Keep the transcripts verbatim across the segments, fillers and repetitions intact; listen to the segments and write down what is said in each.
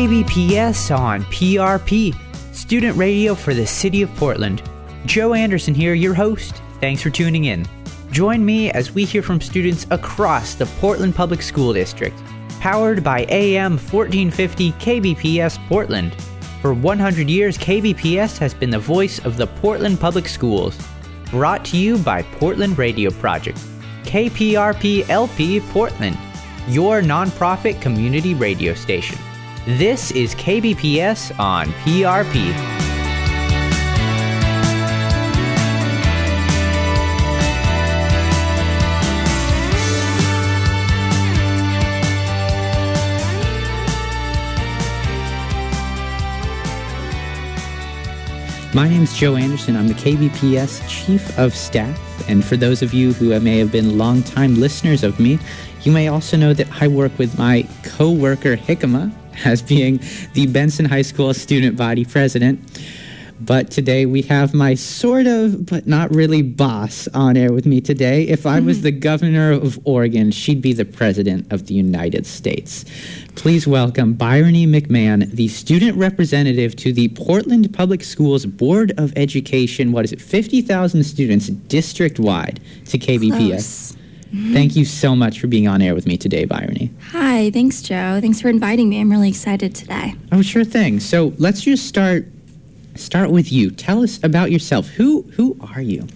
K B P S on P R P, student radio for the city of Portland. Joe Anderson here, your host. Thanks for tuning in. Join me as we hear from students across the Portland Public School District. Powered by A M fourteen fifty K B P S Portland. For one hundred years, K B P S has been the voice of the Portland Public Schools. Brought to you by Portland Radio Project. K P R P L P Portland, your nonprofit community radio station. This is K B P S on P R P. My name is Joe Anderson. I'm the K B P S Chief of Staff, and for those of you who may have been longtime listeners of me, you may also know that I work with my co-worker Hickama as being the Benson High School student body president. But today we have my sort of, but not really boss on air with me today. If I was the governor of Oregon, she'd be the president of the United States. Please welcome Bryony McMahon, the student representative to the Portland Public Schools Board of Education. What is it, fifty thousand students district-wide to K B P S. Mm-hmm. Thank you so much for being on air with me today, Bryony. Hi, thanks, Joe. Thanks for inviting me. I'm really excited today. Oh, sure thing. So let's just start start with you. Tell us about yourself. Who who are you?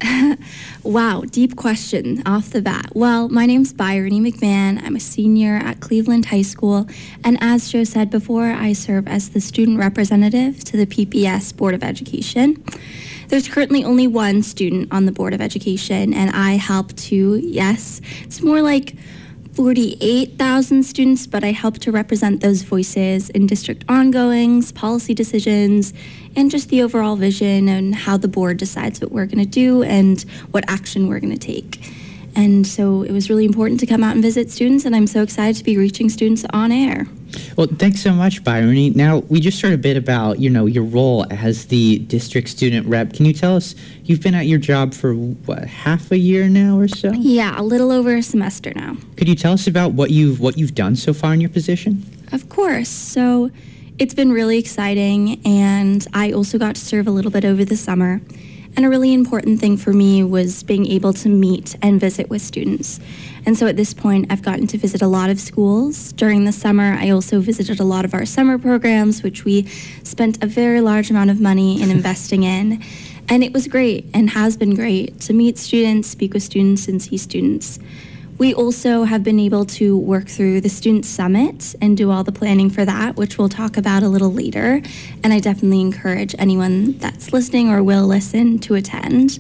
Wow, deep question off the bat. Well, my name's Bryony McMahon. I'm a senior at Cleveland High School, and as Joe said before, I serve as the student representative to the P P S Board of Education. There's currently only one student on the Board of Education, and I help to, yes, it's more like forty-eight thousand students, but I help to represent those voices in district ongoings, policy decisions, and just the overall vision and how the board decides what we're going to do and what action we're going to take. And so it was really important to come out and visit students, and I'm so excited to be reaching students on air. Well, thanks so much, Bryony. Now, we just heard a bit about, you know, your role as the district student rep. Can you tell us, you've been at your job for, what, half a year now or so? Yeah, a little over a semester now. Could you tell us about what you've what you've done so far in your position? Of course. So it's been really exciting, and I also got to serve a little bit over the summer. And a really important thing for me was being able to meet and visit with students. And so at this point, I've gotten to visit a lot of schools. During the summer, I also visited a lot of our summer programs, which we spent a very large amount of money in investing in. And it was great and has been great to meet students, speak with students, and see students. We also have been able to work through the Student Summit and do all the planning for that, which we'll talk about a little later. And I definitely encourage anyone that's listening or will listen to attend.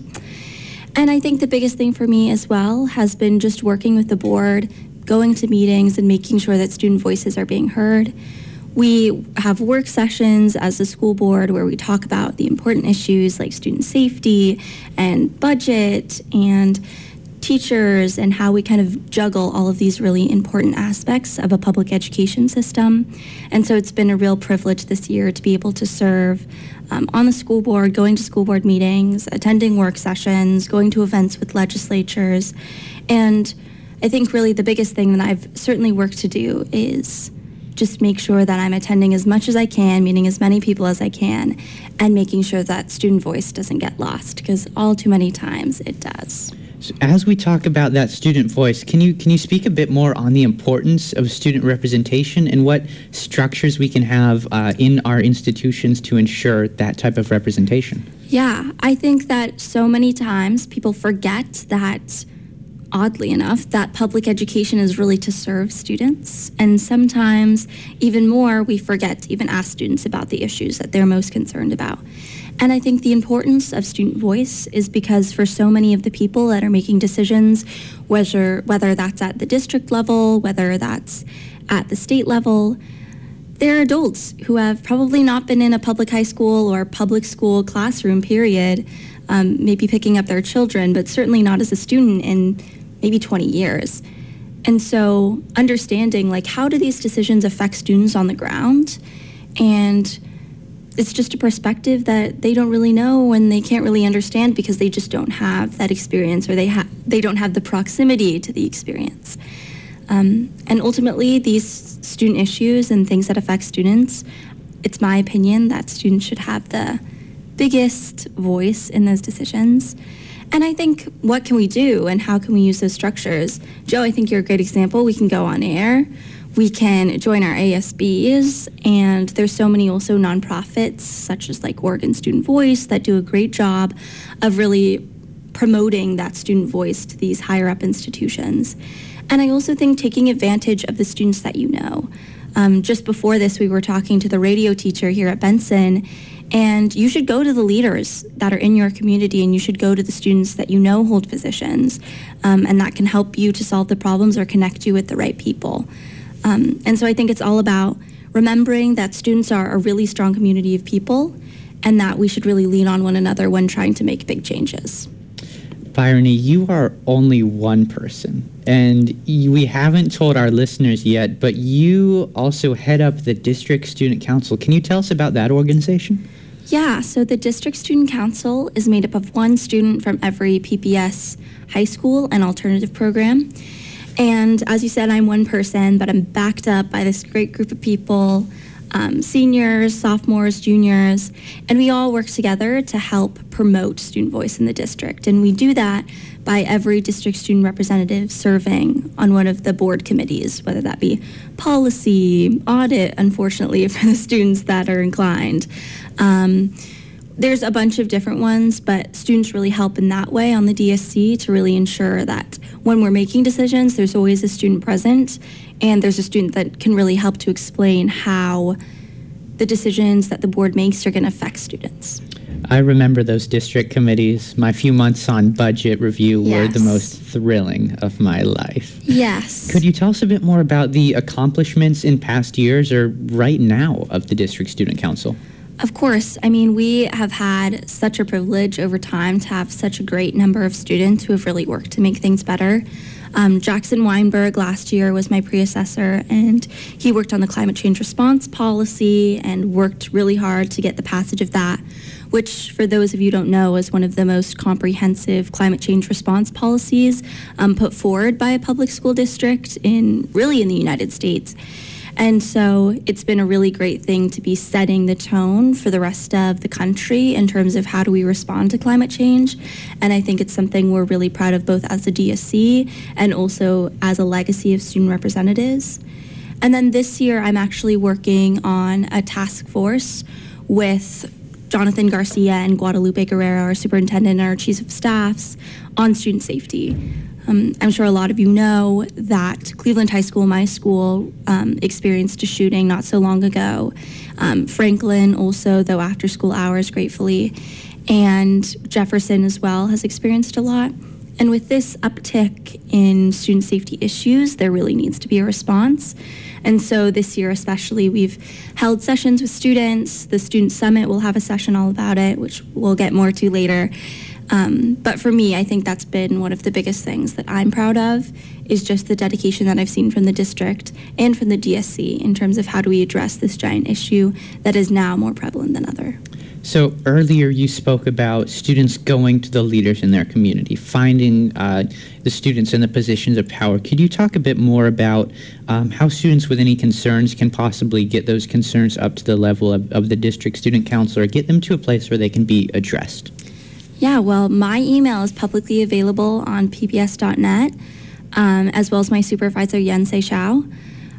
And I think the biggest thing for me as well has been just working with the board, going to meetings and making sure that student voices are being heard. We have work sessions as a school board where we talk about the important issues like student safety and budget and teachers and how we kind of juggle all of these really important aspects of a public education system. And so it's been a real privilege this year to be able to serve um, on the school board, going to school board meetings, attending work sessions, going to events with legislatures. And I think really the biggest thing that I've certainly worked to do is just make sure that I'm attending as much as I can, meeting as many people as I can, and making sure that student voice doesn't get lost, because all too many times it does. So as we talk about that student voice, can you can you speak a bit more on the importance of student representation and what structures we can have uh, in our institutions to ensure that type of representation? Yeah, I think that so many times people forget that, oddly enough, that public education is really to serve students. And sometimes, even more, we forget to even ask students about the issues that they're most concerned about. And I think the importance of student voice is because for so many of the people that are making decisions, whether whether that's at the district level, whether that's at the state level, they're adults who have probably not been in a public high school or public school classroom, period, um, maybe picking up their children, but certainly not as a student in maybe twenty years. And so understanding, like, how do these decisions affect students on the ground? And it's just a perspective that they don't really know and they can't really understand because they just don't have that experience, or they ha- they don't have the proximity to the experience. Um, and ultimately, these student issues and things that affect students, it's my opinion that students should have the biggest voice in those decisions. And I think, what can we do and how can we use those structures? Joe, I think you're a great example. We can go on air. We can join our A S Bs, and there's so many also nonprofits, such as like Oregon Student Voice, that do a great job of really promoting that student voice to these higher up institutions. And I also think taking advantage of the students that you know. Um, just before this, we were talking to the radio teacher here at Benson, and you should go to the leaders that are in your community, and you should go to the students that you know hold positions, um, and that can help you to solve the problems or connect you with the right people. Um, and so I think it's all about remembering that students are a really strong community of people, and that we should really lean on one another when trying to make big changes. Bryony, you are only one person, and you, we haven't told our listeners yet, but you also head up the District Student Council. Can you tell us about that organization? Yeah, so the District Student Council is made up of one student from every P P S high school and alternative program. And as you said, I'm one person, but I'm backed up by this great group of people, um, seniors, sophomores, juniors, and we all work together to help promote student voice in the district. And we do that by every district student representative serving on one of the board committees, whether that be policy, audit, unfortunately, for the students that are inclined. Um, There's a bunch of different ones, but students really help in that way on the D S C to really ensure that when we're making decisions, there's always a student present, and there's a student that can really help to explain how the decisions that the board makes are going to affect students. I remember those district committees. My few months on budget review Yes. were the most thrilling of my life. Yes. Could you tell us a bit more about the accomplishments in past years or right now of the District Student Council? Of course. I mean, we have had such a privilege over time to have such a great number of students who have really worked to make things better. Um, Jackson Weinberg last year was my predecessor, and he worked on the climate change response policy and worked really hard to get the passage of that, which, for those of you who don't know, is one of the most comprehensive climate change response policies um, put forward by a public school district in really in the United States. And so it's been a really great thing to be setting the tone for the rest of the country in terms of how do we respond to climate change. And I think it's something we're really proud of both as a D S C and also as a legacy of student representatives. And then this year, I'm actually working on a task force with Jonathan Garcia and Guadalupe Guerrero, our superintendent and our chiefs of staffs, on student safety. Um, I'm sure a lot of you know that Cleveland High School, my school, um, experienced a shooting not so long ago. Um, Franklin also, though after school hours, gratefully, and Jefferson as well has experienced a lot. And with this uptick in student safety issues, there really needs to be a response. And so this year especially, we've held sessions with students. The Student Summit will have a session all about it, which we'll get more to later. Um, but for me, I think that's been one of the biggest things that I'm proud of, is just the dedication that I've seen from the district and from the D S C in terms of how do we address this giant issue that is now more prevalent than ever. So earlier you spoke about students going to the leaders in their community, finding uh, the students in the positions of power. Could you talk a bit more about um, how students with any concerns can possibly get those concerns up to the level of, of the district student council, or get them to a place where they can be addressed? Yeah, well, my email is publicly available on p b s dot net, um, as well as my supervisor, Yen Seixiao.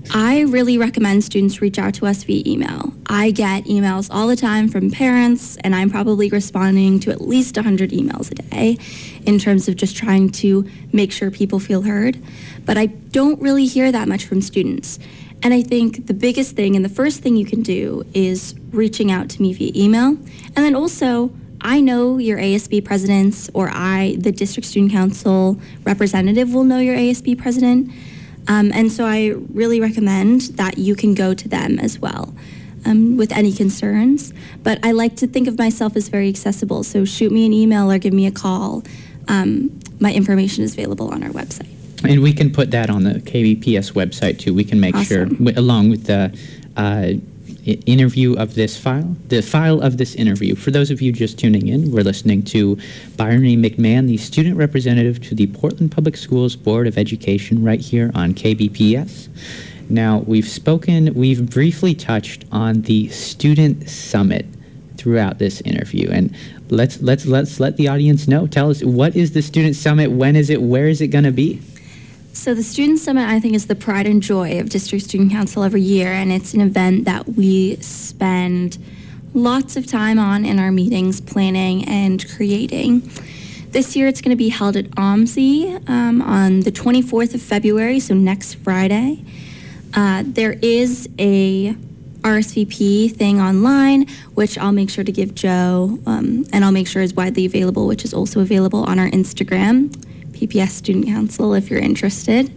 I really recommend students reach out to us via email. I get emails all the time from parents, and I'm probably responding to at least one hundred emails a day in terms of just trying to make sure people feel heard. But I don't really hear that much from students. And I think the biggest thing and the first thing you can do is reaching out to me via email. And then also, I know your A S B presidents, or I, the district student council representative, will know your A S B president. Um, and so I really recommend that you can go to them as well um, with any concerns. But I like to think of myself as very accessible, so shoot me an email or give me a call. Um, my information is available on our website. And we can put that on the K B P S website too. We can make Awesome. sure, w- along with the uh, i- interview of this file, the file of this interview. For those of you just tuning in, we're listening to Bryony McMahon, the student representative to the Portland Public Schools Board of Education, right here on K B P S. Now, we've spoken, we've briefly touched on the Student Summit throughout this interview, and let's let's let's let the audience know. Tell us, what is the Student Summit? When is it? Where is it going to be? So the Student Summit, I think, is the pride and joy of District Student Council every year, and it's an event that we spend lots of time on in our meetings, planning and creating. This year it's going to be held at O M S I um, on the twenty-fourth of February, so next Friday. Uh, there is a R S V P thing online, which I'll make sure to give Joe, um, and I'll make sure is widely available, which is also available on our Instagram, P P S Student Council, if you're interested.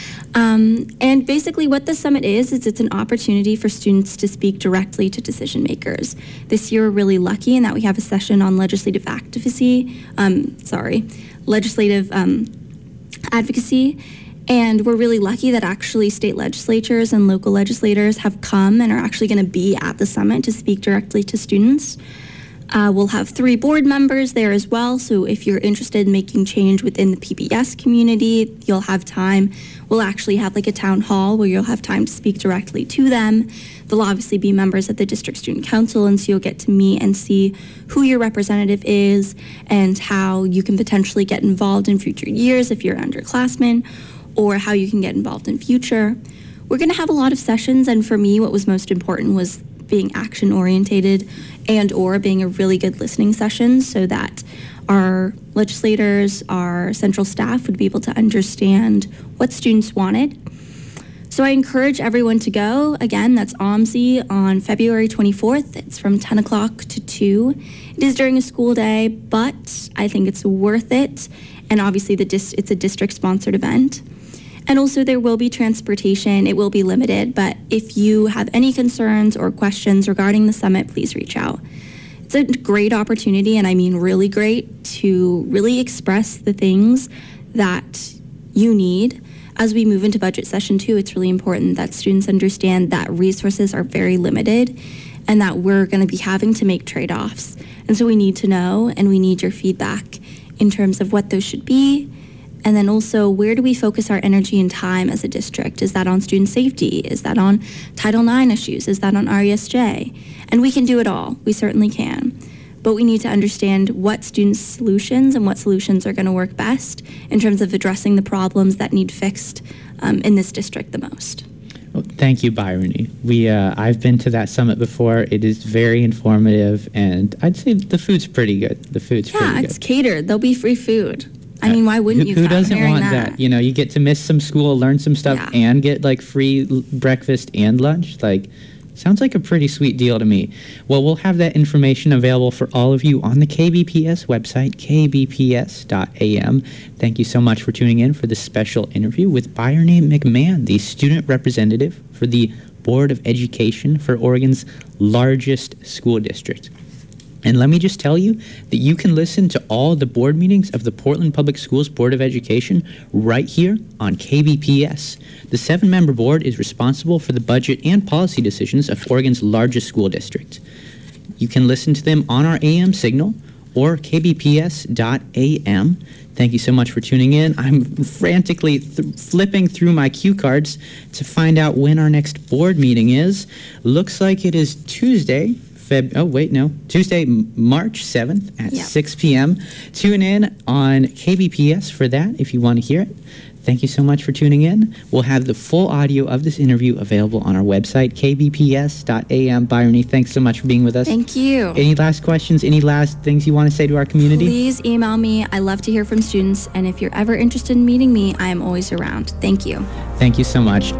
Um, and basically what the summit is, is it's an opportunity for students to speak directly to decision makers. This year we're really lucky in that we have a session on legislative advocacy, um, sorry, legislative um, advocacy. And we're really lucky that actually state legislatures and local legislators have come and are actually going to be at the summit to speak directly to students. Uh, we'll have three board members there as well, so if you're interested in making change within the P B S community, you'll have time. We'll actually have like a town hall where you'll have time to speak directly to them. They'll obviously be members of the District Student Council, and so you'll get to meet and see who your representative is and how you can potentially get involved in future years if you're an underclassman, or how you can get involved in future. We're going to have a lot of sessions, and for me, what was most important was being action-orientated and or being a really good listening session so that our legislators, our central staff would be able to understand what students wanted. So I encourage everyone to go. Again, that's O M S I on February twenty-fourth. It's from ten o'clock to two. It is during a school day, but I think it's worth it. And obviously the dis- it's a district-sponsored event. And also there will be transportation. It will be limited, but if you have any concerns or questions regarding the summit, please reach out. It's a great opportunity, and I mean really great, to really express the things that you need. As we move into budget session two, it's really important that students understand that resources are very limited and that we're going to be having to make trade-offs. And so we need to know, and we need your feedback in terms of what those should be. And then also, where do we focus our energy and time as a district? Is that on student safety? Is that on Title nine issues? Is that on R E S J? And we can do it all. We certainly can. But we need to understand what students' solutions and what solutions are going to work best in terms of addressing the problems that need fixed um, in this district the most. Well, thank you, Bryony. We, uh, I've been to that summit before. It is very informative, and I'd say the food's pretty good. The food's yeah, pretty good. Yeah, it's catered. There'll be free food. I mean, why wouldn't who, you? Who doesn't want that? that? You know, you get to miss some school, learn some stuff, Yeah. and get like free l- breakfast and lunch. Like, sounds like a pretty sweet deal to me. Well, we'll have that information available for all of you on the K B P S website, k b p s dot a m. Thank you so much for tuning in for this special interview with Bryony McMahon, the student representative for the Board of Education for Oregon's largest school district. And let me just tell you that you can listen to all the board meetings of the Portland Public Schools Board of Education right here on K B P S. The seven-member board is responsible for the budget and policy decisions of Oregon's largest school district. You can listen to them on our A M signal or k b p s dot a m. Thank you so much for tuning in. I'm frantically th- flipping through my cue cards to find out when our next board meeting is. Looks like it is Tuesday, Feb- oh, wait, no. Tuesday, March seventh at yep. six p.m. Tune in on K B P S for that if you want to hear it. Thank you so much for tuning in. We'll have the full audio of this interview available on our website, k b p s dot a m. Bryony, thanks so much for being with us. Thank you. Any last questions? Any last things you want to say to our community? Please email me. I love to hear from students. And if you're ever interested in meeting me, I am always around. Thank you. Thank you so much.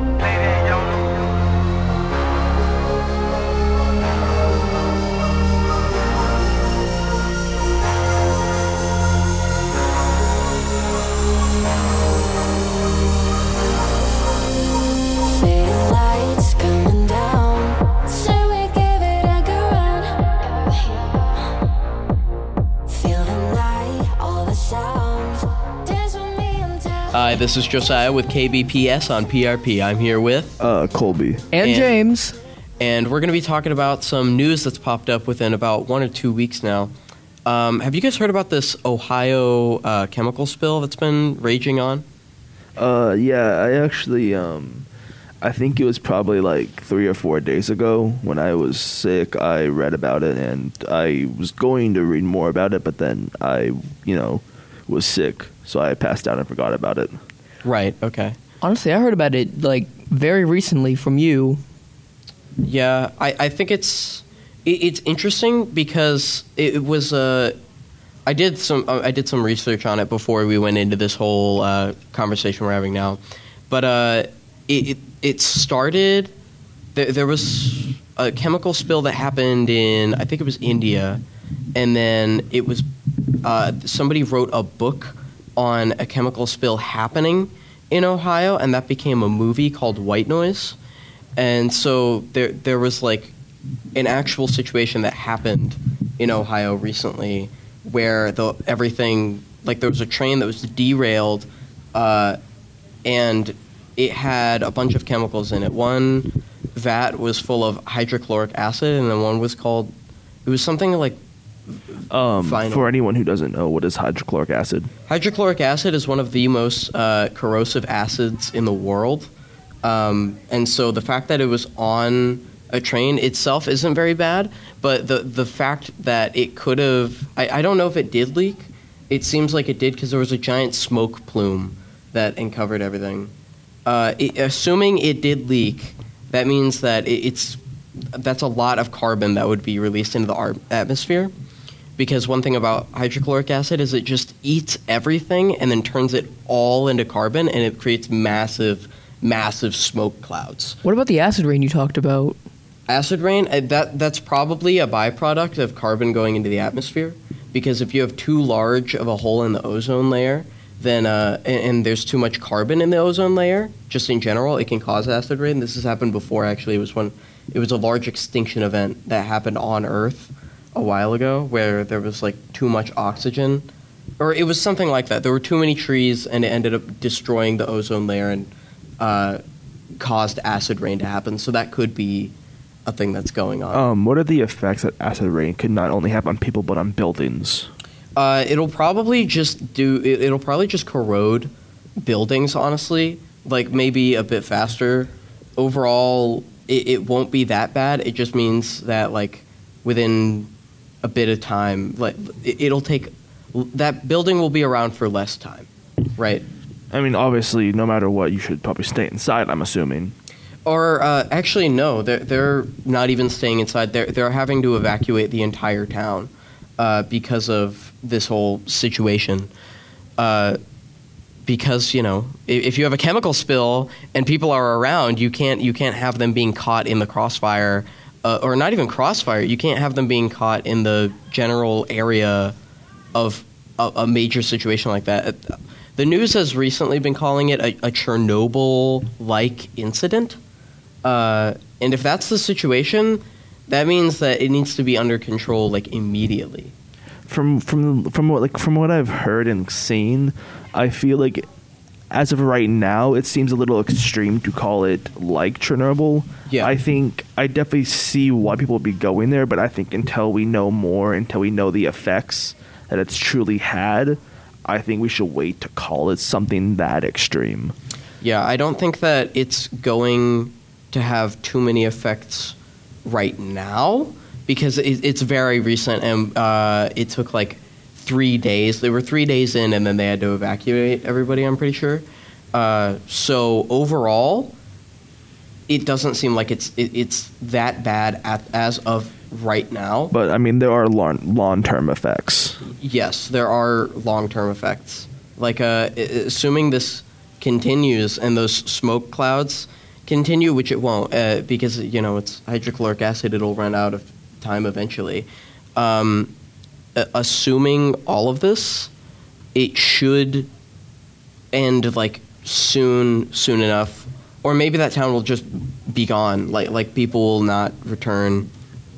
Hi, this is Josiah with K B P S on P R P. I'm here with... Uh, Colby. And, and James. and we're going to be talking about some news that's popped up within about one or two weeks now. Um, have you guys heard about this Ohio uh, chemical spill that's been raging on? Uh, yeah, I actually, um, I think it was probably like three or four days ago when I was sick. I read about it, and I was going to read more about it, but then I, you know, was sick, so I passed out and forgot about it. Right, okay. Honestly, I heard about it, like, very recently from you. Yeah, I, I think it's it, it's interesting because it, it was uh, I did some I did some research on it before we went into this whole uh, conversation we're having now, but uh, it, it it started there, there was a chemical spill that happened in I think it was India, and then it was uh, somebody wrote a book on a chemical spill happening in Ohio, and that became a movie called White Noise. And so there there was like an actual situation that happened in Ohio recently where the everything like there was a train that was derailed uh, and it had a bunch of chemicals in it. One vat was full of hydrochloric acid, and then one was called it was something like um, vinyl. For anyone who doesn't know, what is hydrochloric acid? Hydrochloric acid is one of the most uh, corrosive acids in the world. Um, and so the fact that it was on a train itself isn't very bad, but the the fact that it could have, I, I don't know if it did leak. It seems like it did because there was a giant smoke plume that uncovered everything. Uh, it, assuming it did leak, that means that it, it's that's a lot of carbon that would be released into the ar- atmosphere. Because one thing about hydrochloric acid is it just eats everything and then turns it all into carbon, and it creates massive massive smoke clouds. What about the acid rain you talked about? Acid rain, uh, that that's probably a byproduct of carbon going into the atmosphere, because if you have too large of a hole in the ozone layer, then uh, and, and there's too much carbon in the ozone layer, just in general, it can cause acid rain. This has happened before, actually. It was when it was a large extinction event that happened on Earth a while ago, where there was like too much oxygen, or it was something like that. There were too many trees, and it ended up destroying the ozone layer and Uh, caused acid rain to happen, so that could be a thing that's going on. Um, what are the effects that acid rain could not only have on people but on buildings? Uh, it'll probably just do. It, it'll probably just corrode buildings. Honestly, like maybe a bit faster. Overall, it, it won't be that bad. It just means that like within a bit of time, like it, it'll take that building will be around for less time, right? I mean, obviously, no matter what, you should probably stay inside, I'm assuming. Or uh, actually, no, they're, they're not even staying inside. They're, they're having to evacuate the entire town uh, because of this whole situation. Uh, because, you know, if, if you have a chemical spill and people are around, you can't you can't have them being caught in the crossfire, uh, or not even crossfire. You can't have them being caught in the general area of a, a major situation like that. The news has recently been calling it a, a Chernobyl-like incident. Uh, and if that's the situation, that means that it needs to be under control, like, immediately. From from from what like from what I've heard and seen, I feel like as of right now, it seems a little extreme to call it like Chernobyl. Yeah. I think I definitely see why people would be going there, but I think until we know more, until we know the effects that it's truly had, I think we should wait to call it something that extreme. Yeah, I don't think that it's going to have too many effects right now, because it, it's very recent, and uh, it took like three days. They were three days in, and then they had to evacuate everybody, I'm pretty sure. Uh, so overall, it doesn't seem like it's it, it's that bad at, as of right now. But, I mean, there are long, long-term effects. Yes, there are long-term effects. Like, uh, assuming this continues and those smoke clouds continue, which it won't, uh, because, you know, it's hydrochloric acid, it'll run out of time eventually. Um, assuming all of this, it should end, like, soon, soon enough. Or maybe that town will just be gone. Like, like people will not return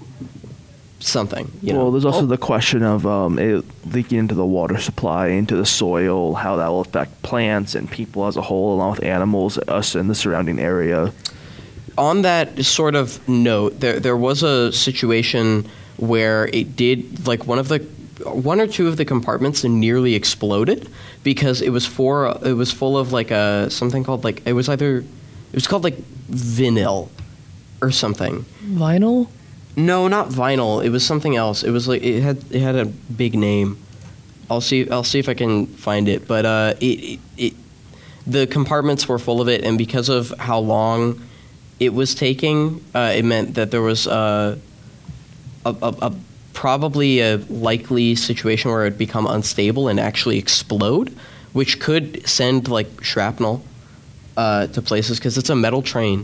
something, you know. Well, there's also oh. the question of um, it leaking into the water supply, into the soil, how that will affect plants and people as a whole, along with animals, us in the surrounding area. on that sort of note, there there was a situation where it did, like one of the one or two of the compartments nearly exploded because it was for it was full of like a something called like it was either it was called like vinyl or something. Vinyl? No, not vinyl. It was something else. It was like it had it had a big name. I'll see. I'll see if I can find it. But uh, it, it, it the compartments were full of it, and because of how long it was taking, uh, it meant that there was uh, a, a, a probably a likely situation where it would become unstable and actually explode, which could send like shrapnel uh, to places because it's a metal train.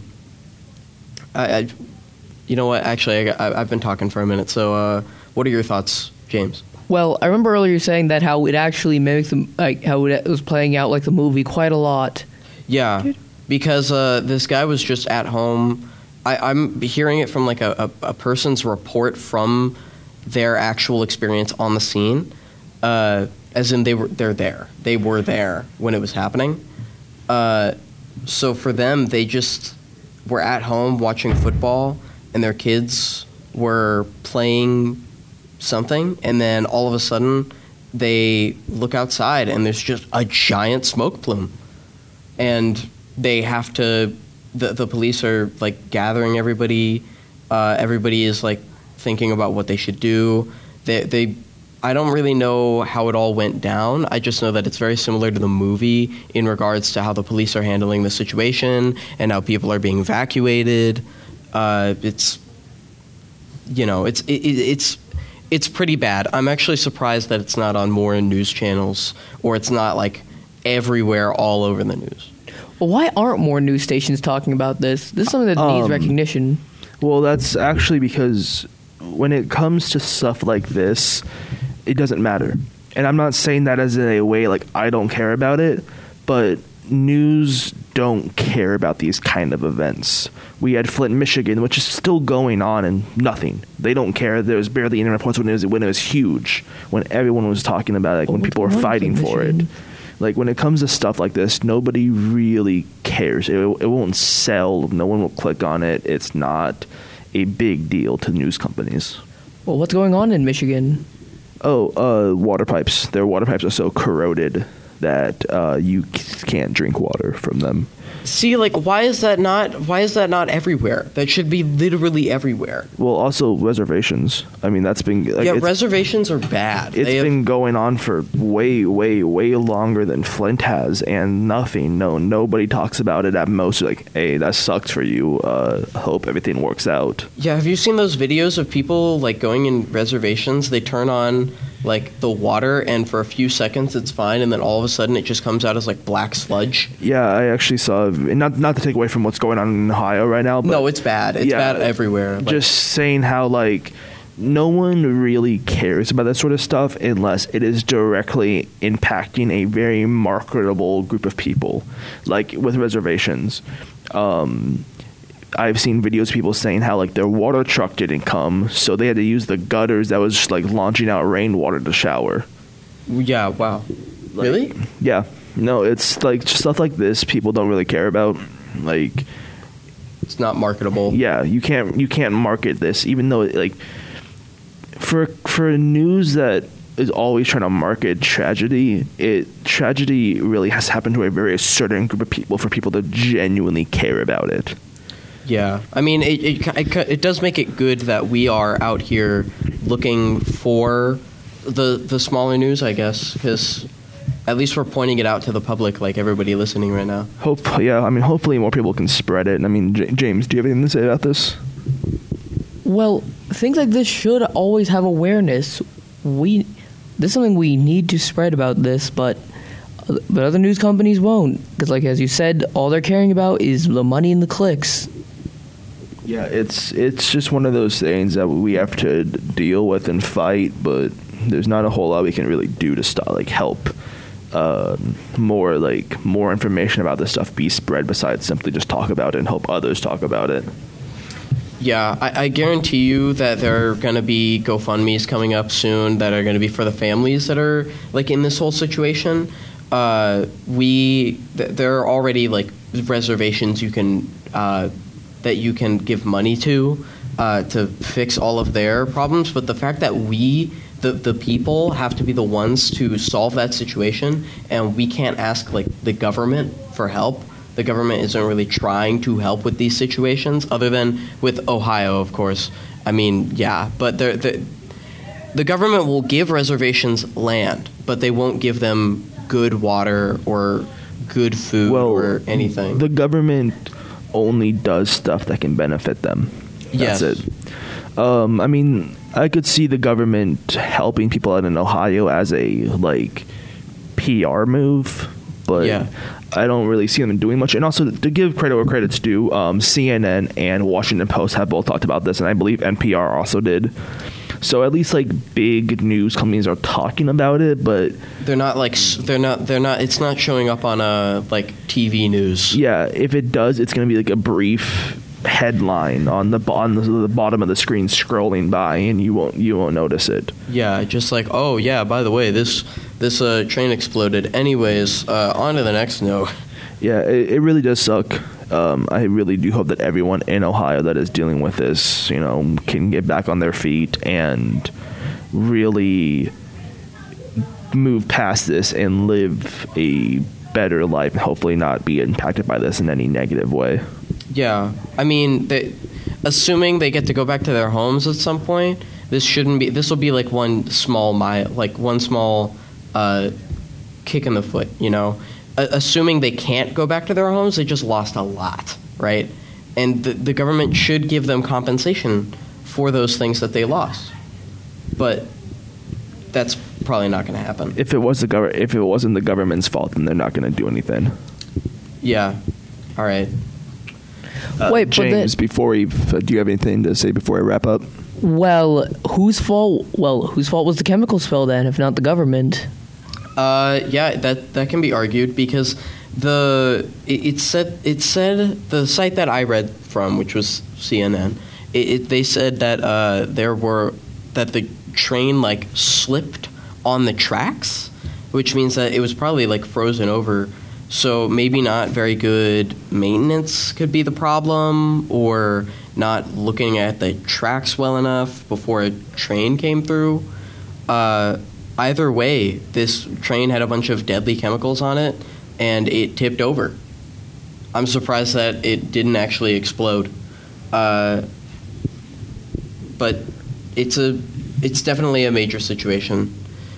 I, I, you know what? Actually, I, I, I've been talking for a minute. So, uh, what are your thoughts, James? Well, I remember earlier saying that how it actually mimics the, like how it was playing out like the movie quite a lot. Yeah, because uh, this guy was just at home. I, I'm hearing it from like a, a, a person's report from their actual experience on the scene, uh, as in they were they're there. They were there when it was happening. Uh, so for them, they just were at home watching football, and their kids were playing something, and then all of a sudden they look outside and there's just a giant smoke plume, and they have to the, the police are like gathering everybody. Uh, everybody is like thinking about what they should do. They, they I don't really know how it all went down. I just know that it's very similar to the movie in regards to how the police are handling the situation and how people are being evacuated. Uh, it's you know it's it, it's It's pretty bad. I'm actually surprised that it's not on more news channels, or it's not like everywhere all over the news. Well, why aren't more news stations talking about this? This is something that needs Um, recognition. Well, that's actually because when it comes to stuff like this, it doesn't matter. And I'm not saying that as in a way like I don't care about it, but news don't care about these kind of events. We had Flint, Michigan, which is still going on, and nothing. They don't care. There was barely any reports when it was when it was huge, when everyone was talking about it, like, when people were fighting for it. Like, when it comes to stuff like this, nobody really cares. It, it won't sell. No one will click on it. It's not a big deal to news companies. Well, what's going on in Michigan? Oh, uh, water pipes. Their water pipes are so corroded that uh, you can't drink water from them. See, like, why is that not? Why is that not everywhere? That should be literally everywhere. Well, also reservations. I mean, that's been like, yeah. it's, Reservations are bad. It's they been have, going on for way, way, way longer than Flint has, and nothing. No, nobody talks about it. At most, like, hey, that sucks for you. Uh, hope everything works out. Yeah. Have you seen those videos of people like going in reservations? They turn on like the water, and for a few seconds it's fine, and then all of a sudden it just comes out as like black sludge. Yeah, I actually saw. Not not to take away from what's going on in Ohio right now, but no, it's bad. It's yeah, bad everywhere. Like, just saying how like no one really cares about that sort of stuff unless it is directly impacting a very marketable group of people, like with reservations. Um, I've seen videos of people saying how like their water truck didn't come, so they had to use the gutters that was just like launching out rainwater to shower. Yeah, wow. Like, really? Yeah. No, it's like just stuff like this people don't really care about. Like, it's not marketable. Yeah, you can't you can't market this, even though like for for news that is always trying to market tragedy, it tragedy really has happened to a very certain group of people for people to genuinely care about it. Yeah, I mean, it, it it it does make it good that we are out here looking for the the smaller news, I guess, because at least we're pointing it out to the public, like everybody listening right now. Hope, yeah, I mean, hopefully more people can spread it. I mean, J- James, do you have anything to say about this? Well, things like this should always have awareness. We, this is something we need to spread about this, but but other news companies won't, because, like as you said, all they're caring about is the money and the clicks. Yeah, it's it's just one of those things that we have to deal with and fight, but there's not a whole lot we can really do to stop, like help uh, more like more information about this stuff be spread besides simply just talk about it and hope others talk about it. Yeah, I, I guarantee you that there are going to be GoFundMes coming up soon that are going to be for the families that are like in this whole situation. Uh, we th- there are already like reservations you can uh, that you can give money to uh, to fix all of their problems, but the fact that we, the the people, have to be the ones to solve that situation, and we can't ask like the government for help. The government isn't really trying to help with these situations, other than with Ohio, of course. I mean, yeah, but the the the government will give reservations land, but they won't give them good water or good food well, or anything. The government only does stuff that can benefit them. That's yes. it. Um, I mean, I could see the government helping people out in Ohio as a like P R move, but yeah. I don't really see them doing much. And also, to give credit where credit's due, um, C N N and Washington Post have both talked about this, and I believe N P R also did. So at least like big news companies are talking about it, but they're not like they're not they're not. It's not showing up on a like T V news. Yeah, if it does, it's going to be like a brief headline on the on the, the bottom of the screen scrolling by, and you won't you won't notice it. Yeah, just like, oh yeah, by the way, this this uh, train exploded. Anyways, uh, on to the next note. Yeah, it, it really does suck. Um, I really do hope that everyone in Ohio that is dealing with this, you know, can get back on their feet and really move past this and live a better life and hopefully not be impacted by this in any negative way. Yeah, I mean, they, assuming they get to go back to their homes at some point, this shouldn't be. This will be like one small mile, like one small uh, kick in the foot. You know, uh, assuming they can't go back to their homes, they just lost a lot, right? And the, the government should give them compensation for those things that they lost, but that's probably not going to happen. If it was the gov- if it wasn't the government's fault, then they're not going to do anything. Yeah. All right. Uh, Wait, James, but the, before we, do you have anything to say before I wrap up? well, whose fault? Well, whose fault was the chemical spill then, if not the government? Uh, yeah, that that can be argued because the it, it said it said the site that I read from, which was C N N, it, it they said that uh, there were that the train like slipped on the tracks, which means that it was probably like frozen over. So maybe not very good maintenance could be the problem, or not looking at the tracks well enough before a train came through. Uh, either way, this train had a bunch of deadly chemicals on it, and it tipped over. I'm surprised that it didn't actually explode. Uh, but it's a, it's definitely a major situation.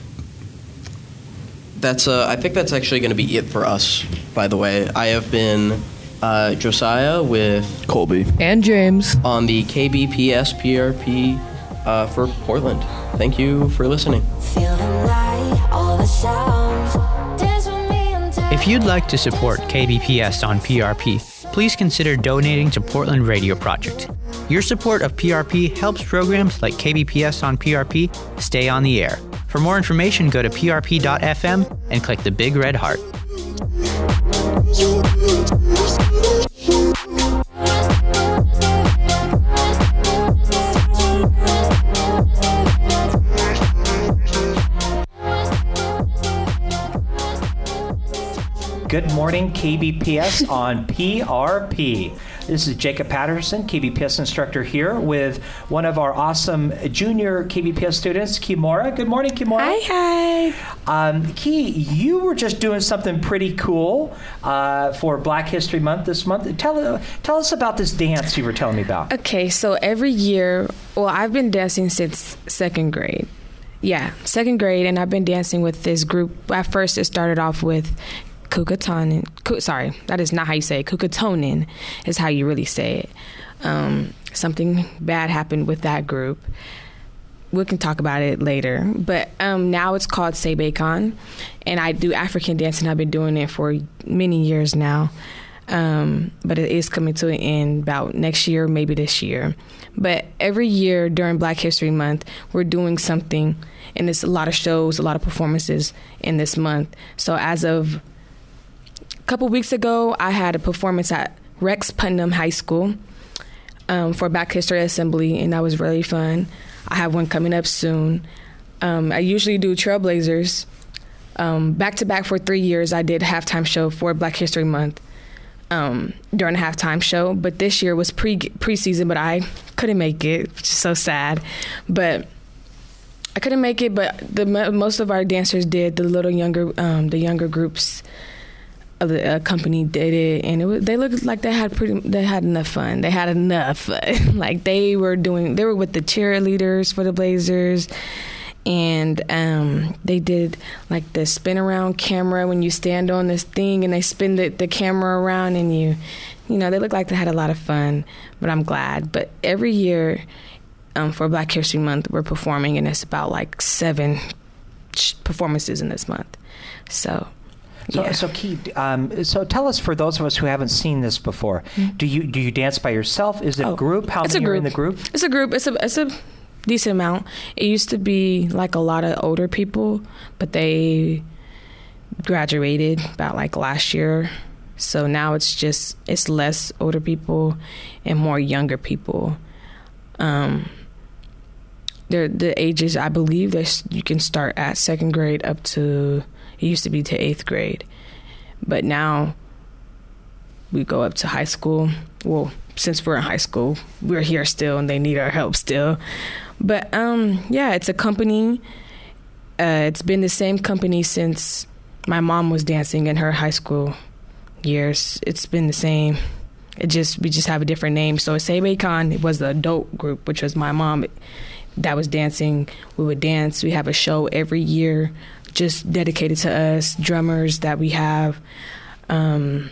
That's uh, I think that's actually going to be it for us, by the way. I have been uh, Josiah with Colby And James. on the K B P S P R P uh, for Portland. Thank you for listening. Feel the light, all the sounds. Dance with me and tell If you'd like to support K B P S on P R P, please consider donating to Portland Radio Project. Your support of P R P helps programs like K B P S on P R P stay on the air. For more information, go to p r p dot f m and click the big red heart. Good morning, K B P S on P R P. This is Jacob Patterson, K B P S instructor here with one of our awesome junior K B P S students, Kimora. Good morning, Kimora. Hi, hi. Um, Key, you were just doing something pretty cool uh, for Black History Month this month. Tell, tell us about this dance you were telling me about. Okay, so every year, well, I've been dancing since second grade. Yeah, second grade, and I've been dancing with this group. At first, it started off with Kukatonin. Sorry, that is not how you say it. Kukatonin is how you really say it. Um, something bad happened with that group. We can talk about it later. But um, now it's called Sebekon, and I do African dancing. I've been doing it for many years now. Um, but it is coming to an end about next year, maybe this year. But every year during Black History Month, we're doing something, and it's a lot of shows, a lot of performances in this month. So as of couple weeks ago, I had a performance at Rex Putnam High School um, for Black History Assembly, and that was really fun. I have one coming up soon. Um, I usually do Trailblazers. Um, back to back for three years, I did a halftime show for Black History Month. um, during the halftime show. But this year was pre preseason, but I couldn't make it, which is so sad. But I couldn't make it, but the most of our dancers did. The little younger, um, the younger groups of the uh, company did it, and it was, they looked like they had pretty, they had enough fun. They had enough fun. Like they were doing, they were with the cheerleaders for the Blazers, and um, they did like the spin around camera when you stand on this thing and they spin the, the camera around, and you, you know, they looked like they had a lot of fun. But I'm glad. But every year. Um, for Black History Month, we're performing, and it's about like seven sh- performances in this month. So, so, yeah. so, Key, um, so tell us, for those of us who haven't seen this before, mm-hmm. do you do you dance by yourself? Is it oh, a group? How it's many a group. are in the group? It's a group. It's a it's a decent amount. It used to be like a lot of older people, but they graduated about like last year. So now it's just it's less older people and more younger people. Um, They're, the ages, I believe, that you can start at second grade up to, it used to be to eighth grade. But now we go up to high school. Well, since we're in high school, we're here still and they need our help still. But um, yeah, it's a company. Uh, it's been the same company since my mom was dancing in her high school years. It's been the same. It just, we just have a different name. So Sebe Khan, it was the adult group, which was my mom. That was dancing. We would dance. We have a show every year just dedicated to us, drummers that we have, um,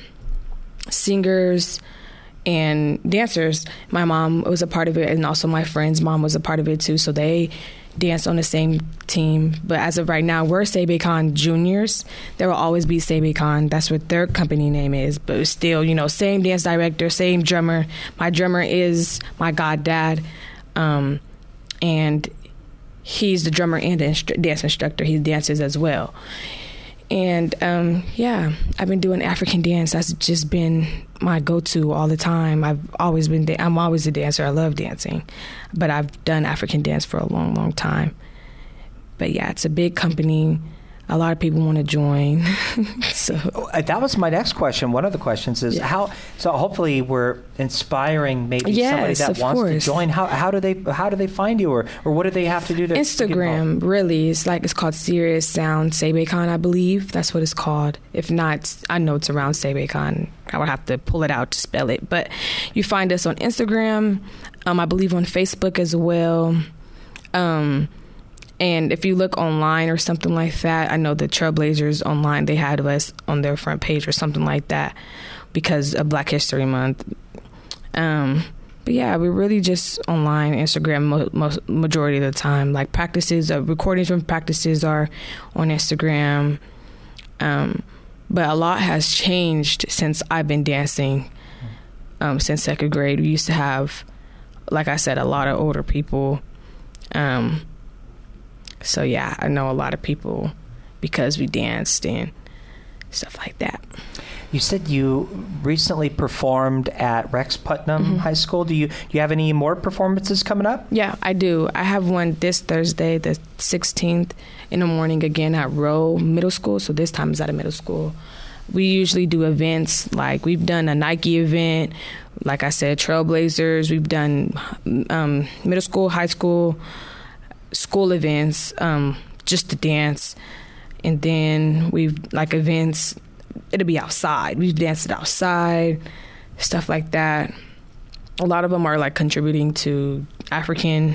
singers and dancers. My mom was a part of it, and also my friend's mom was a part of it too, so they danced on the same team. But as of right now, we're Sebe Khan Juniors. There will always be Sebe Khan. That's what their company name is, but it's still, you know, same dance director, same drummer. My drummer is my goddad. Um, And he's the drummer and the instru- dance instructor. He dances as well. And um, yeah, I've been doing African dance. That's just been my go-to all the time. I've always been, da- I'm always a dancer. I love dancing. But I've done African dance for a long, long time. But yeah, it's a big company. A lot of people want to join. So that was my next question. One of the questions is yeah. how. So hopefully we're inspiring maybe yes, somebody that wants course. to join. How how do they how do they find you, or or what do they have to do to Instagram? To really, it's like it's called Serious Sound Sebe Khan, I believe that's what it's called. If not, I know it's around Sebe Khan. I would have to pull it out to spell it. But you find us on Instagram. Um, I believe on Facebook as well. Um. And if you look online or something like that, I know the Trailblazers online, they had us on their front page or something like that because of Black History Month. Um, but yeah, we're really just online, Instagram mo- most majority of the time. Like practices, uh, recordings from practices are on Instagram. Um, but a lot has changed since I've been dancing um, since second grade. We used to have, like I said, a lot of older people. Um, So, yeah, I know a lot of people because we danced and stuff like that. You said you recently performed at Rex Putnam mm-hmm. High School. Do you do you have any more performances coming up? Yeah, I do. I have one this Thursday, the sixteenth, in the morning again at Rowe Middle School. So this time it's at a middle school. We usually do events like we've done a Nike event. Like I said, Trailblazers. We've done um, middle school, high school, school events, um, just to dance. And then we've like events, it'll be outside. We've danced outside, stuff like that. A lot of them are like contributing to African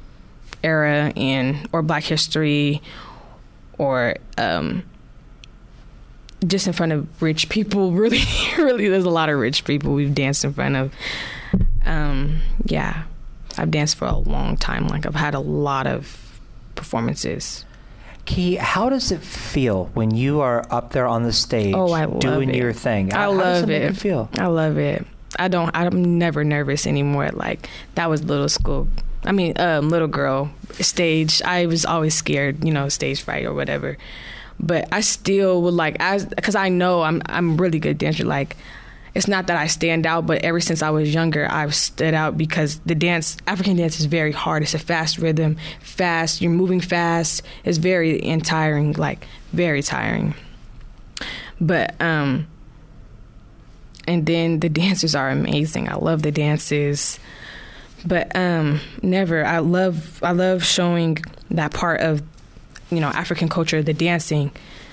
era and or Black history or um, just in front of rich people. Really, really, there's a lot of rich people we've danced in front of. Um, yeah. I've danced for a long time. Like I've had a lot of performances. Key, how does it feel when you are up there on the stage oh, I love doing it. your thing? I how, love how does it, it. make you feel? I love it. I don't. I'm never nervous anymore. Like that was little school. I mean, um, little girl stage. I was always scared, you know, stage fright or whatever. But I still would like, as because I know I'm I'm really good dancer. Like. It's not that I stand out, but ever since I was younger, I've stood out because the dance, African dance is very hard. It's a fast rhythm, fast, you're moving fast. It's very tiring, like very tiring. But um, and then the dancers are amazing. I love the dances. But um, never. I love I love showing that part of, you know, African culture, the dancing.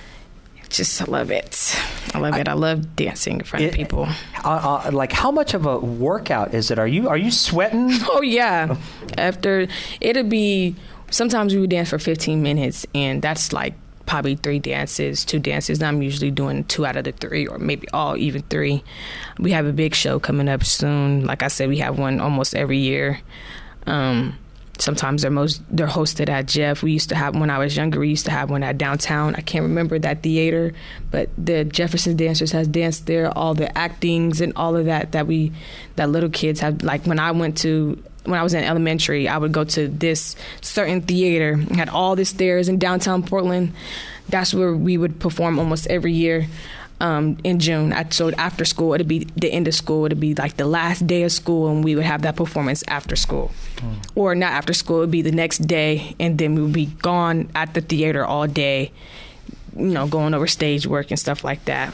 Just I love it. I love it. I love dancing in front It- of people. Uh, uh, like, how much of a workout is it? Are you are you sweating? Oh yeah. After it'll be sometimes we would dance for fifteen minutes, and that's like probably three dances, two dances. And I'm usually doing two out of the three, or maybe all even three. We have a big show coming up soon. Like I said, we have one almost every year. Um, sometimes they're most they're hosted at Jeff. We used to have when I was younger. We used to have one at downtown. I can't remember that theater, but the Jefferson Dancers has danced there. All the actings and all of that that we that little kids have. Like when I went to. When I was in elementary, I would go to this certain theater. It had all the stairs in downtown Portland. That's where we would perform almost every year um, in June. I, so after school, it'd be the end of school. It'd be like the last day of school, and we would have that performance after school. Mm. Or not after school, it'd be the next day, and then we would be gone at the theater all day, you know, going over stage work and stuff like that.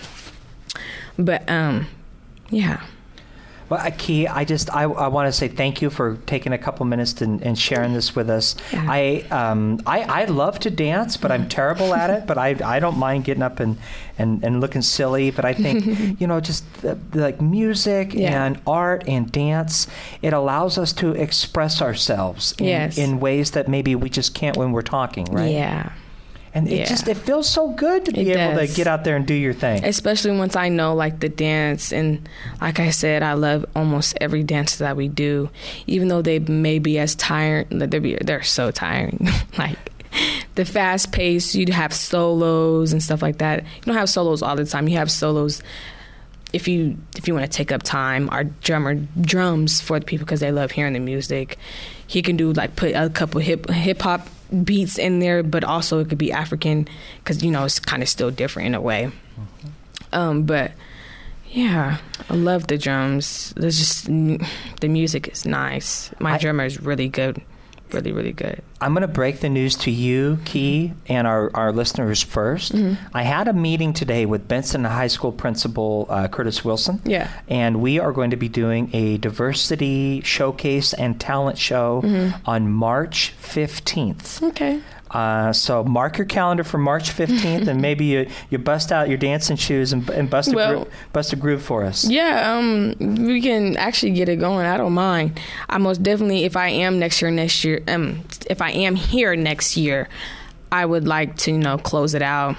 But, um, yeah. Well, Key, I just I, I want to say thank you for taking a couple minutes to, and sharing this with us. Yeah. I um I, I love to dance, but I'm terrible at it. But I I don't mind getting up and, and, and looking silly. But I think you know just the, the, like music Yeah. and art and dance, it allows us to express ourselves in, Yes. in ways that maybe we just can't when we're talking, right? Yeah. And it Yeah. just it feels so good to be It able does. to get out there and do your thing. Especially once I know like the dance, and like I said, I love almost every dance that we do, even though they may be as tired. They're be, they're so tiring. Like the fast pace, you'd have solos and stuff like that. You don't have solos all the time. You have solos if you if you want to take up time. Our drummer drums for the people because they love hearing the music. He can do like put a couple hip hip hop beats in there, but also it could be African because you know it's kind of still different in a way. Mm-hmm. Um, but yeah, I love the drums. There's just the music is nice. My I, drummer is really good, really really good. I'm going to break the news to you, Key, and our, our listeners first. Mm-hmm. I had a meeting today with Benson High School principal uh, Curtis Wilson. Yeah. And we are going to be doing a diversity showcase and talent show mm-hmm. on March fifteenth. Okay. Uh, so mark your calendar for March fifteenth, and maybe you, you bust out your dancing shoes and, and bust, a well, gro- bust a groove for us. Yeah, um, we can actually get it going. I don't mind. I most definitely, if I am next year, next year, um, if I am here next year, I would like to, you know, close it out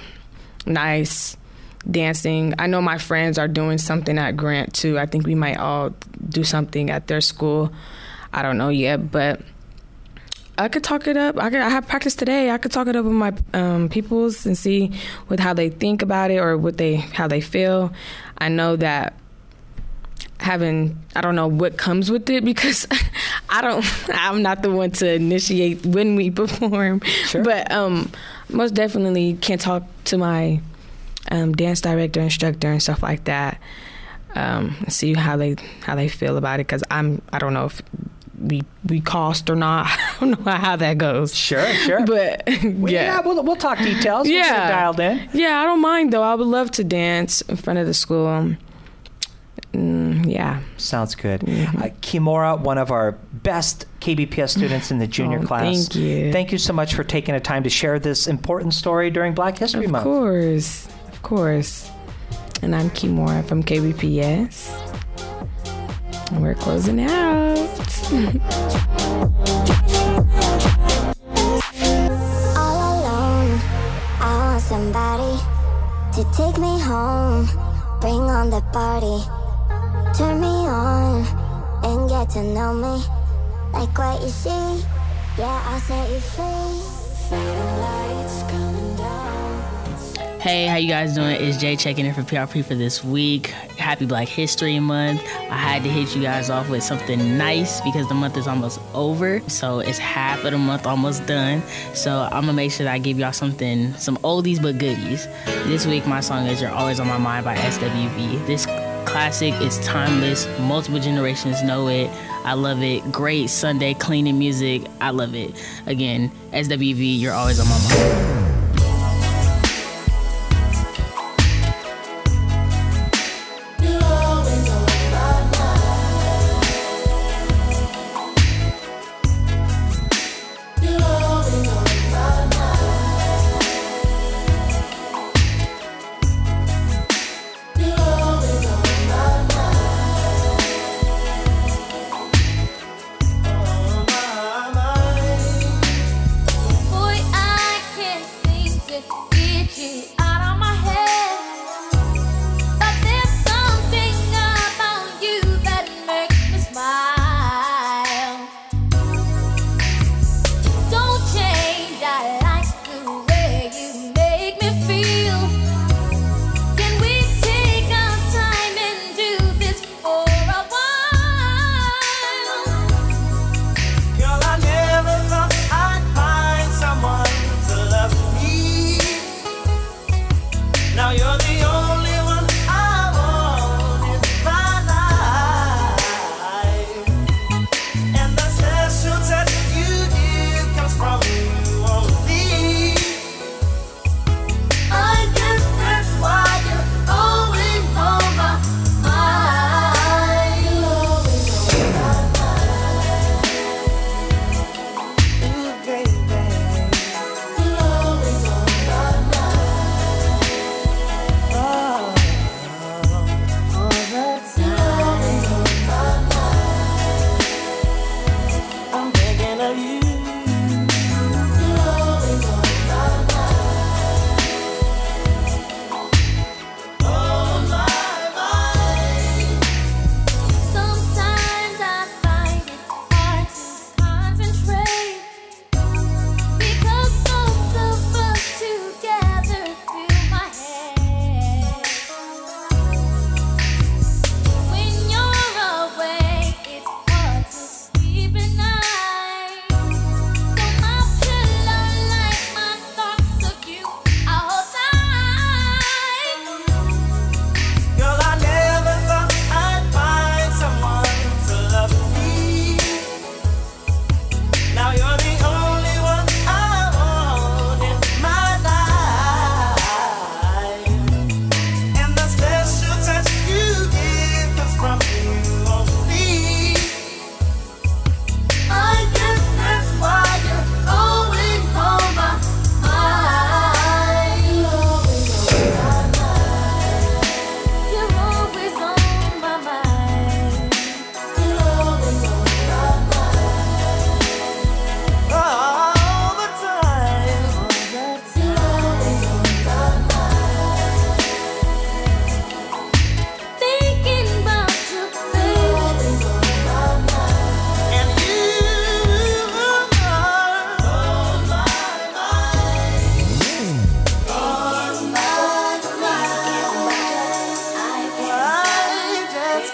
nice, dancing. I know my friends are doing something at Grant too. I think we might all do something at their school. I don't know yet, but I could talk it up. I could. I have practice today. I could talk it up with my um, peoples and see with how they think about it or what they how they feel. I know that having I don't know what comes with it because I don't. I'm not the one to initiate when we perform. Sure. But um, most definitely can talk to my um, dance director, instructor, and stuff like that. Um, and see how they how they feel about it because I'm. I don't know if. We we cost or not. I don't know how that goes. Sure, sure. But well, yeah, yeah, we'll we'll talk details. We'll yeah, get it dialed in. Yeah, I don't mind though. I would love to dance in front of the school. Mm, yeah, sounds good. Mm-hmm. Uh, Kimora, one of our best K B P S students in the junior oh, class. Thank you. Thank you so much for taking the time to share this important story during Black History of Month. Of course, of course. And I'm Kimora from K B P S. And we're closing out. All alone, I want somebody to take me home, bring on the party, turn me on, and get to know me. Like what you see, yeah, I'll set you free. Fading lights coming down. Hey, how you guys doing? It's Jay checking in for P R P for this week. Happy Black History Month. I had to hit you guys off with something nice because the month is almost over. So it's half of the month almost done. So I'm gonna make sure that I give y'all something, some oldies but goodies. This week my song is You're Always on My Mind by S W V. This classic is timeless. Multiple generations know it. I love it. Great Sunday cleaning music. I love it. Again, S W V, You're Always on My Mind. You're always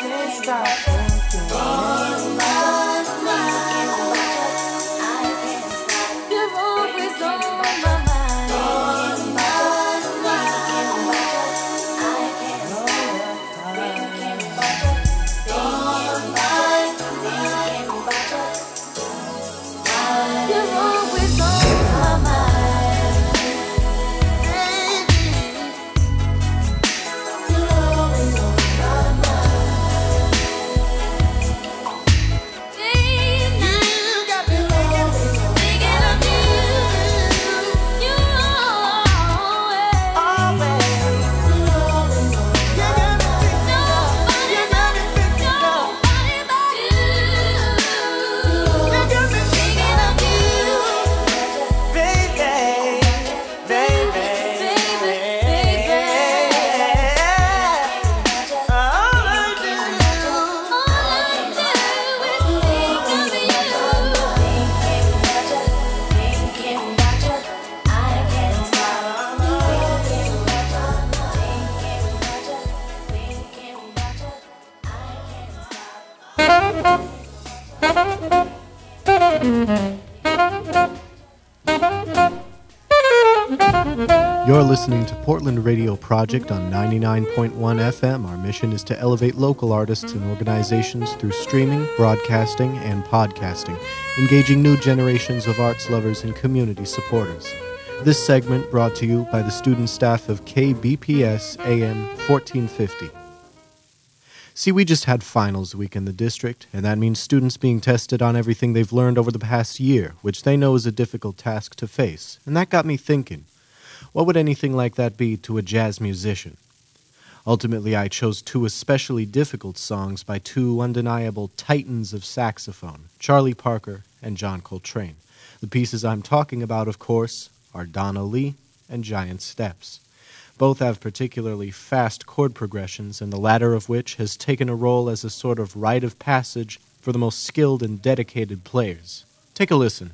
can't stop thinking on my mind. You're always on my mind. On my mind. I can't stop thinking about you. On my mind. You're always on my mind. Baby, you're always on my mind. Baby, you got me thinking of you. You're always, always, you're always on my mind. Nobody but nobody but you. You got me thinking of you, baby, baby, baby. All I do, all I do is think of you. Thinking about you, I can't stop. Thinking about you, thinking about you, I can't stop. You're listening to Portland Radio Project on ninety-nine point one F M. Our mission is to elevate local artists and organizations through streaming, broadcasting, and podcasting, engaging new generations of arts lovers and community supporters. This segment brought to you by the student staff of K B P S A M fourteen fifty. See, we just had finals week in the district, and that means students being tested on everything they've learned over the past year, which they know is a difficult task to face. And that got me thinking, what would anything like that be to a jazz musician? Ultimately, I chose two especially difficult songs by two undeniable titans of saxophone, Charlie Parker and John Coltrane. The pieces I'm talking about, of course, are Donna Lee and Giant Steps. Both have particularly fast chord progressions, and the latter of which has taken a role as a sort of rite of passage for the most skilled and dedicated players. Take a listen.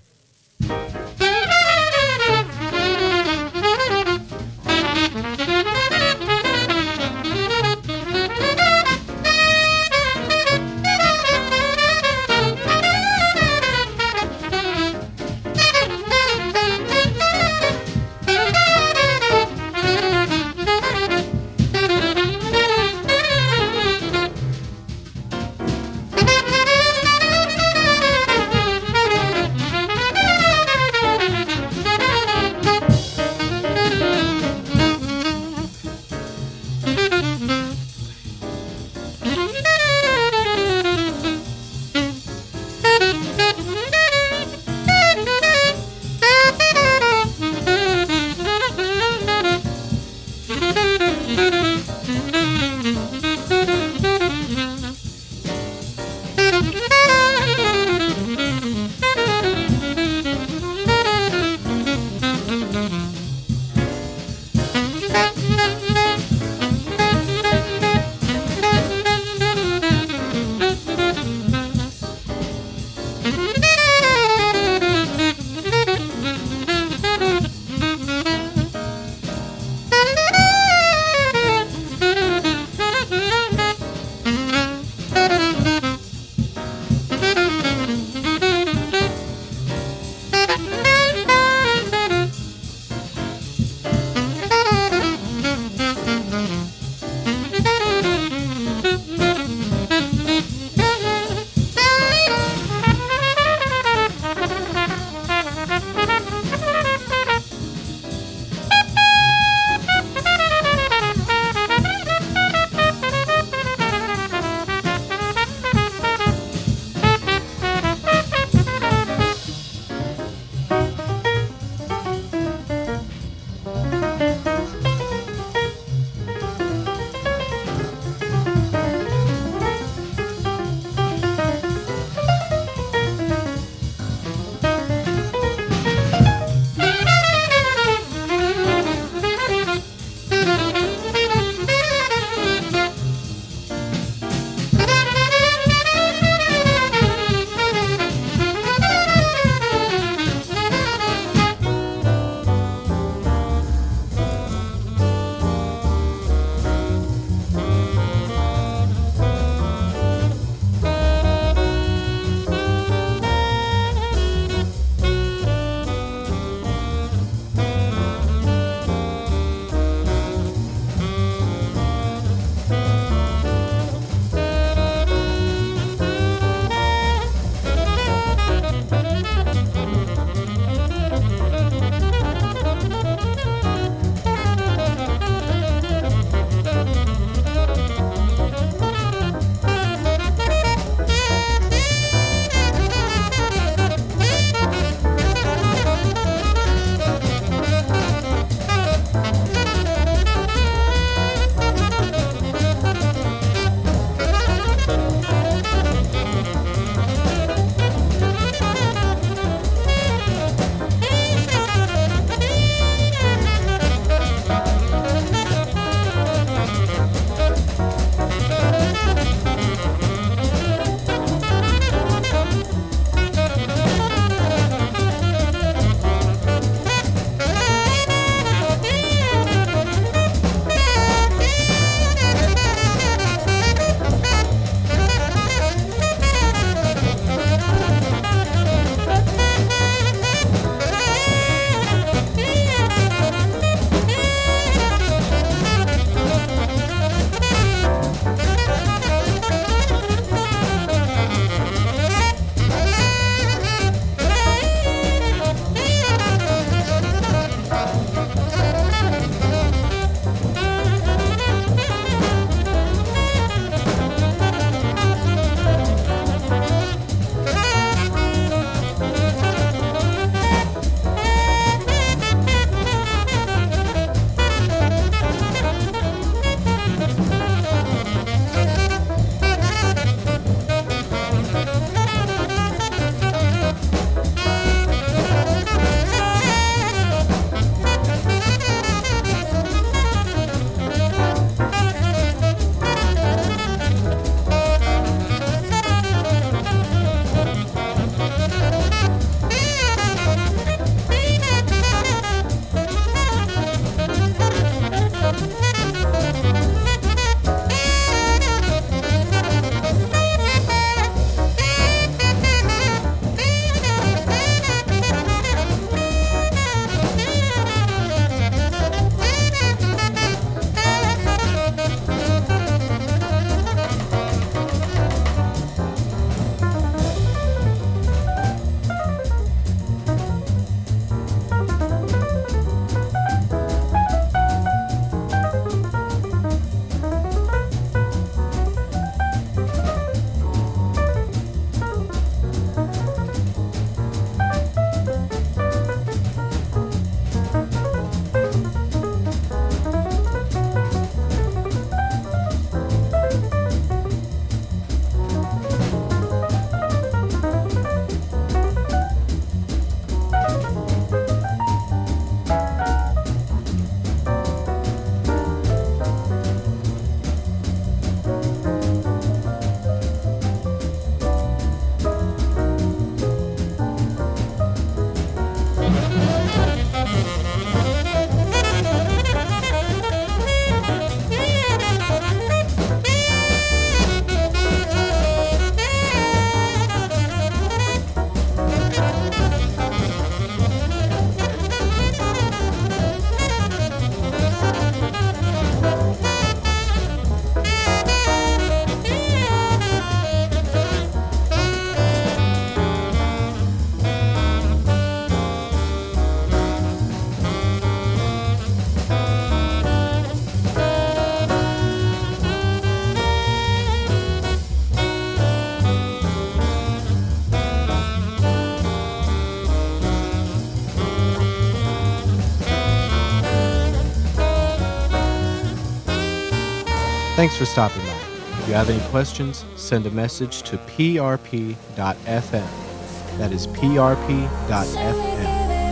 Thanks for stopping by. If you have any questions, send a message to p r p dot f m. That is p r p dot f m.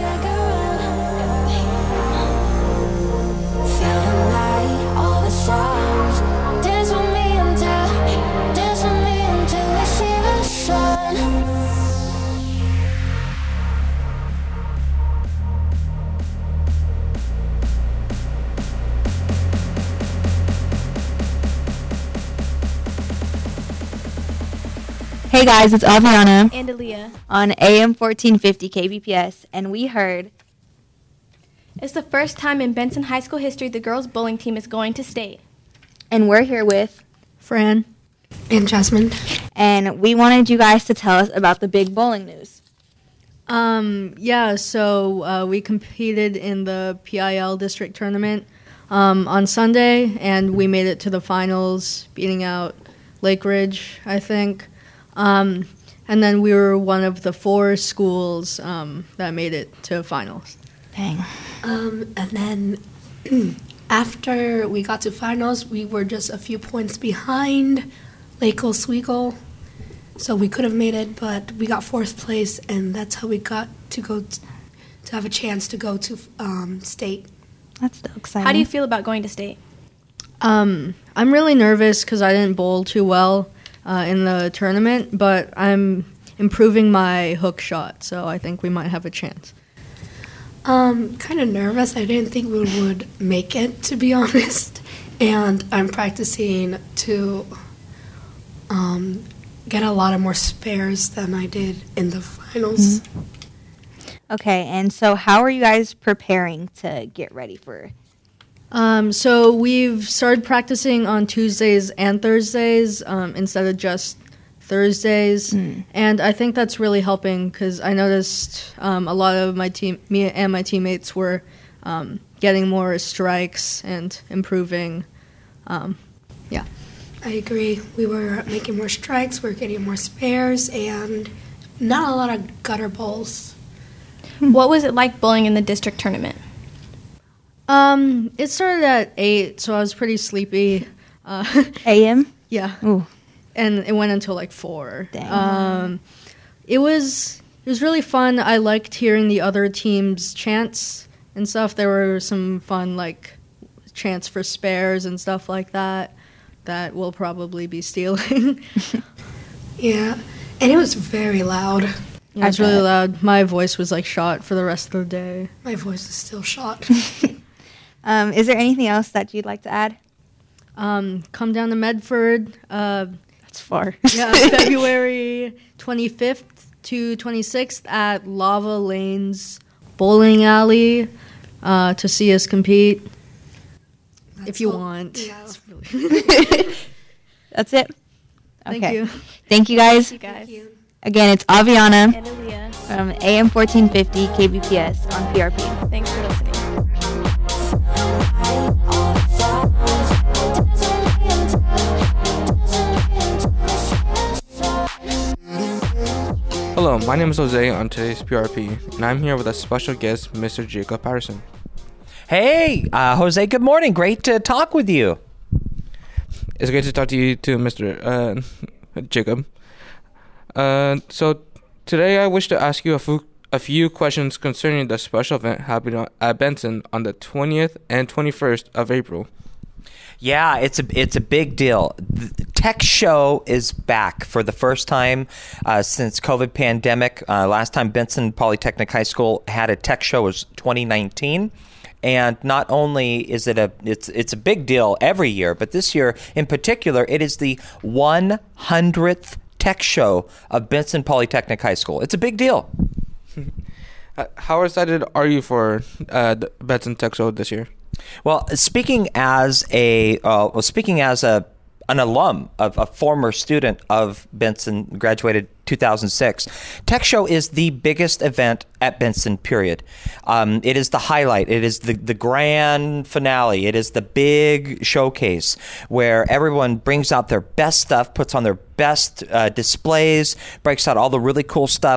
Hey guys, it's Aviana And Aaliyah. on A M fourteen fifty K B P S, and we heard It's the first time in Benson High School history the girls' bowling team is going to state. and we're here with Fran and Jasmine. and we wanted you guys to tell us about the big bowling news. Um, yeah, so uh, we competed in the P I L district tournament um, on Sunday, and we made it to the finals, beating out Lake Ridge, I think. Um, and then we were one of the four schools um, that made it to finals. Dang. Um, and then after we got to finals, we were just a few points behind Lake Oswego. So we could have made it, but we got fourth place, and that's how we got to go t- to have a chance to go to um, state. That's so exciting. How do you feel about going to state? Um, I'm really nervous because I didn't bowl too well uh, in the tournament, but I'm improving my hook shot, so I think we might have a chance. Um, kind of nervous. I didn't think we would make it, to be honest. And I'm practicing to um, get a lot of more spares than I did in the finals. Mm-hmm. Okay, and so how are you guys preparing to get ready for Um, so we've started practicing on Tuesdays and Thursdays um, instead of just Thursdays, Mm. and I think that's really helping because I noticed um, a lot of my team, me and my teammates were um, getting more strikes and improving. Um, yeah, I agree. We were making more strikes, we were getting more spares, and not a lot of gutter bowls. What was it like bowling in the district tournament? Um, it started at eight, so I was pretty sleepy. Uh, A M? Yeah. Ooh. And it went until like four. Dang. Um, it was it was really fun. I liked hearing the other teams' chants and stuff. There were some fun like chants for spares and stuff like that that we'll probably be stealing. Yeah, and it was very loud. Yeah, it was really loud. My voice was like shot for the rest of the day. My voice is still shot. Um, is there anything else that you'd like to add? Um, come down to Medford. Uh, That's far. Yeah, February twenty-fifth to twenty-sixth at Lava Lanes Bowling Alley uh, to see us compete. That's if you all- want. Yeah. It's really That's it? Thank Okay. you. Thank you guys. You guys. Again, it's Aviana And Aaliyah. from A M fourteen fifty K B P S on P R P. Thanks for listening. Hello, my name is Jose on today's P R P, and I'm here with a special guest, Mister Jacob Patterson. Hey, uh, Jose, good morning. Great to talk with you. It's great to talk to you too, Mister Uh, Jacob. Uh, so today I wish to ask you a few, a few questions concerning the special event happening at Benson on the twentieth and twenty-first of April. Yeah, it's a it's a big deal. The Tech Show is back for the first time uh, since COVID pandemic. Uh, last time Benson Polytechnic High School had a Tech Show was twenty nineteen. And not only is it a it's it's a big deal every year, but this year in particular, it is the one hundredth Tech Show of Benson Polytechnic High School. It's a big deal. Uh, how excited are you for uh, the Benson Tech Show this year? Well, speaking as a uh, well, speaking as a an alum of a former student of Benson, graduated two thousand six. Tech Show is the biggest event at Benson, period. Um, it is the highlight. It is the, the grand finale. It is the big showcase where everyone brings out their best stuff, puts on their best uh, displays, breaks out all the really cool stuff.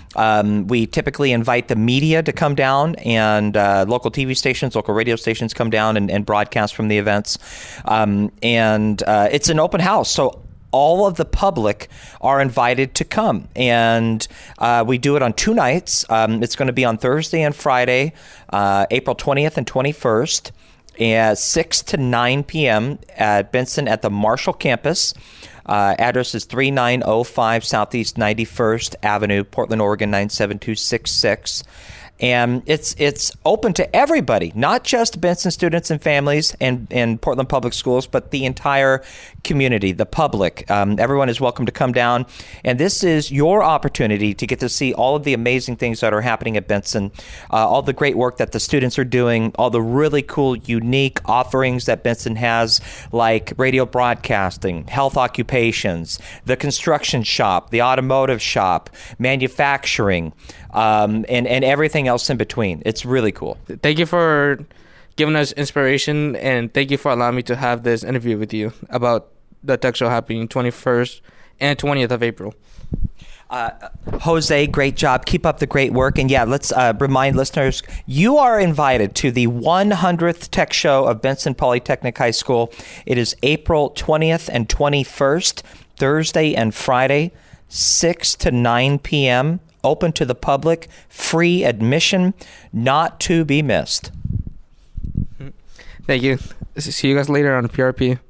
Um, we typically invite the media to come down, and uh, local T V stations, local radio stations come down and, and broadcast from the events. Um, and uh, it's an open house, so all of the public are invited to come. And uh, we do it on two nights. Um, it's going to be on Thursday and Friday, uh, April twentieth and twenty-first, at six to nine p.m. at Benson at the Marshall campus. Uh, address is thirty-nine oh five Southeast ninety-first Avenue, Portland, Oregon nine seven two six six. And it's it's open to everybody, not just Benson students and families and, and Portland Public Schools, but the entire community, the public. Um, everyone is welcome to come down. And this is your opportunity to get to see all of the amazing things that are happening at Benson, uh, all the great work that the students are doing, all the really cool, unique offerings that Benson has, like radio broadcasting, health occupations, the construction shop, the automotive shop, manufacturing, um, and, and everything else in between. It's really cool. Thank you for giving us inspiration, and thank you for allowing me to have this interview with you about the tech show happening twenty-first and twentieth of April. Uh, Jose, great job. Keep up the great work. And yeah, let's uh, remind listeners, you are invited to the one hundredth Tech Show of Benson Polytechnic High School. It is April twentieth and twenty-first, Thursday and Friday, six to nine p.m., open to the public, free admission, not to be missed. Thank you. See you guys later on P R P.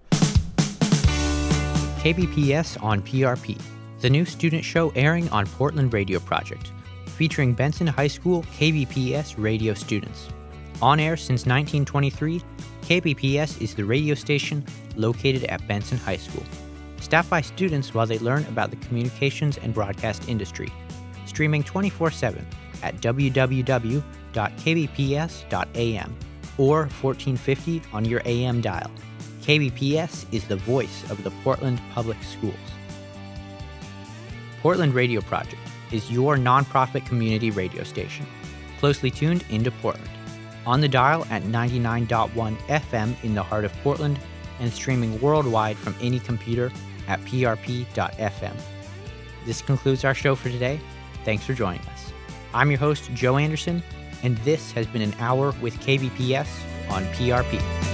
K B P S on P R P, the new student show airing on Portland Radio Project, featuring Benson High School K B P S radio students. On air since nineteen twenty-three, K B P S is the radio station located at Benson High School. Staffed by students while they learn about the communications and broadcast industry. Streaming twenty-four seven at w w w dot k b p s dot a m or fourteen fifty on your A M dial. K B P S is the voice of the Portland Public Schools. Portland Radio Project is your nonprofit community radio station, closely tuned into Portland. On the dial at ninety-nine point one F M in the heart of Portland and streaming worldwide from any computer at p r p dot f m. This concludes our show for today. Thanks for joining us. I'm your host, Joe Anderson, and this has been an hour with K B P S on P R P.